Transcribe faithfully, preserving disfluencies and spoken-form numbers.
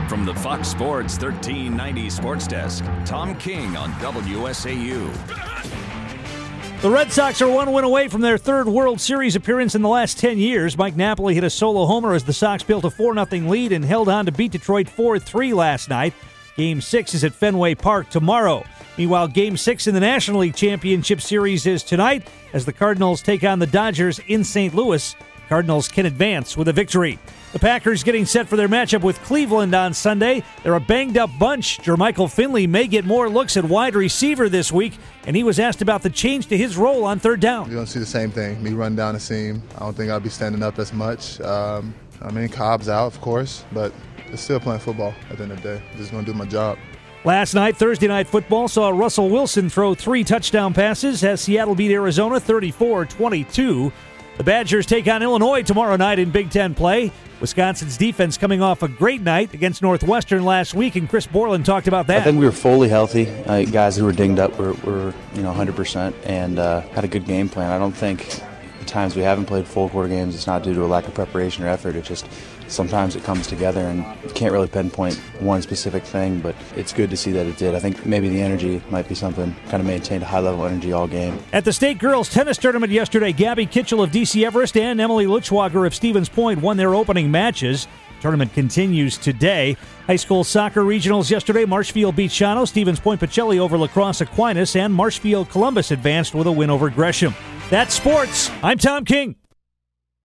From the Fox Sports thirteen ninety Sports Desk, Tom King on W S A U. The Red Sox are one win away from their third World Series appearance in the last ten years. Mike Napoli hit a solo homer as the Sox built a four nothing lead and held on to beat Detroit four three last night. Game six is at Fenway Park tomorrow. Meanwhile, Game six in the National League Championship Series is tonight as the Cardinals take on the Dodgers in Saint Louis. Cardinals can advance with a victory. The Packers getting set for their matchup with Cleveland on Sunday. They're a banged-up bunch. Jermichael Finley may get more looks at wide receiver this week, and he was asked about the change to his role on third down. You're going to see the same thing, me run down the seam. I don't think I'll be standing up as much. Um, I mean, Cobb's out, of course, but it's still playing football at the end of the day. I'm just going to do my job. Last night, Thursday Night Football saw Russell Wilson throw three touchdown passes as Seattle beat Arizona thirty-four twenty-two. The Badgers take on Illinois tomorrow night in Big Ten play. Wisconsin's defense coming off a great night against Northwestern last week, and Chris Borland talked about that. I think we were fully healthy. Uh, guys who were dinged up were, were you know, one hundred percent and uh, had a good game plan. I don't think the times we haven't played full quarter games, it's not due to a lack of preparation or effort. It's just sometimes it comes together, and you can't really pinpoint one specific thing, but it's good to see that it did. I think maybe the energy might be something, kind of maintained a high-level energy all game. At the state girls tennis tournament yesterday, Gabby Kitchell of D C Everest and Emily Luchwager of Stevens Point won their opening matches. Tournament continues today. High school soccer regionals yesterday, Marshfield beat Shawano, Stevens Point Pacelli over La Crosse Aquinas, and Marshfield Columbus advanced with a win over Gresham. That's sports. I'm Tom King.